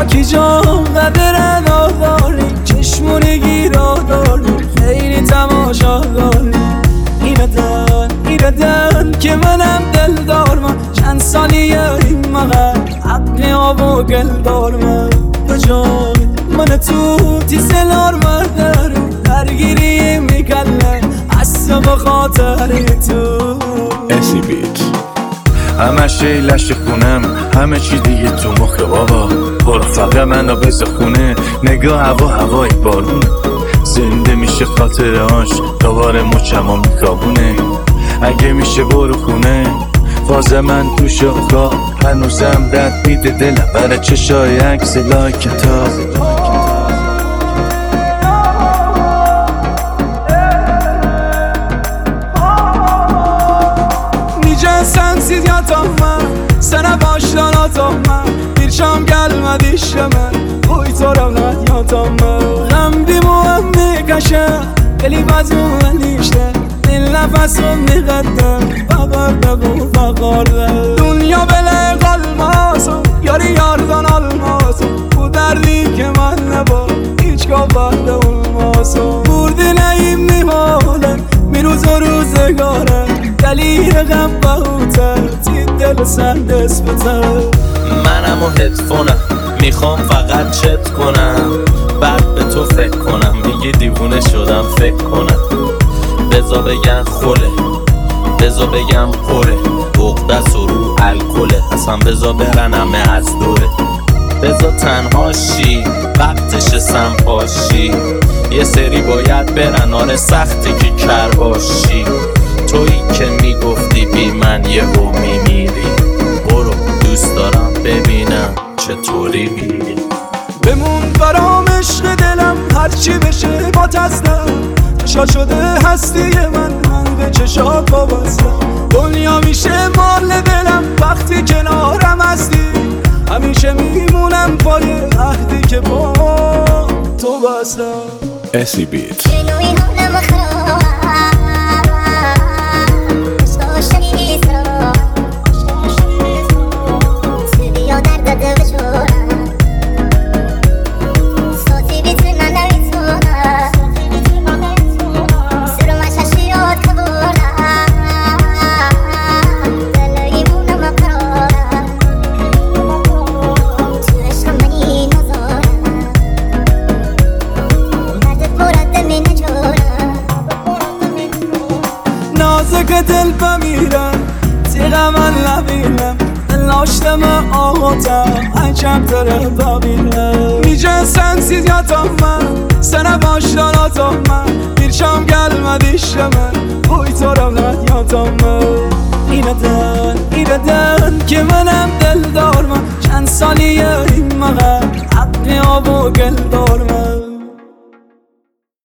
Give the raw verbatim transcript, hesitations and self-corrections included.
خاکی جان قدر نداری، چشمونی گیرا داری، خیلی تماشا داری. اینه دن اینه دن که منم دل دار، من چند سالیه این مغر حقی آب و گل دار. من بجای من تو تیزلار مردر درگیری میکلم اصلا به خاطر تو. اسی بیت همش لشت خونم، همه چی دیگه تو مخه بابا. برو فقط منو بز خونه، نگاه هوا هوای بارونه. زنده میشه خاطرهاش دوباره مچمو میکابونه. اگه میشه برو خونه، فاز من تو شاخا هنوزم درد میده دلم برای چشای عکس لایکتا. Sensiz yatamam, sana başlanatamam. Bir şam gelmedi işleme, uy tarafdan yatamam. Gam bir muammi kaşe, deli bazım işte. Dil nefesim niqaddem, bakarda bu bakarda. Dünya bele kalmasın, yarı yardan almasın. Bu derdi ki ben ne var, hiç kafamda olmasın. Vur dileyim nihalen, bir روز و روزگاره دلیل غم بهوتر تی دل سر دست بتر. منم و هدفونم میخوام فقط چت کنم، بعد به تو فکر کنم. میگی دیوونه شدم فکر کنم. بزا بگن خوله، بزا بگم پره، عقدس و رو الکله. اصلا بزا برن همه از دوره. بزا تنها شی وقتش سنپاشی. یه سری باید برن، آره سخته که کر باشی. تویی که میگفتی بی من یه رو میمیری. برو دوست دارم ببینم چطوری میری. بمون برام عشق دلم، هرچی بشه با تزدم. تشا شده هستی من، من به چشات وابستم. دنیا میشه مال دلم وقتی کنارم هستی. همیشه میمونم پای عهدی که با تو بستم. اسی بیت که دل بمیرم تیغ من نبینم. دل ناشتم ağotam عجب داره ببینم. Nice sensiz yatamam, sana baştan atamam. Bir şam gelmedi işleme, uy tarafdan yatamam. İneden, ineden ki benim dil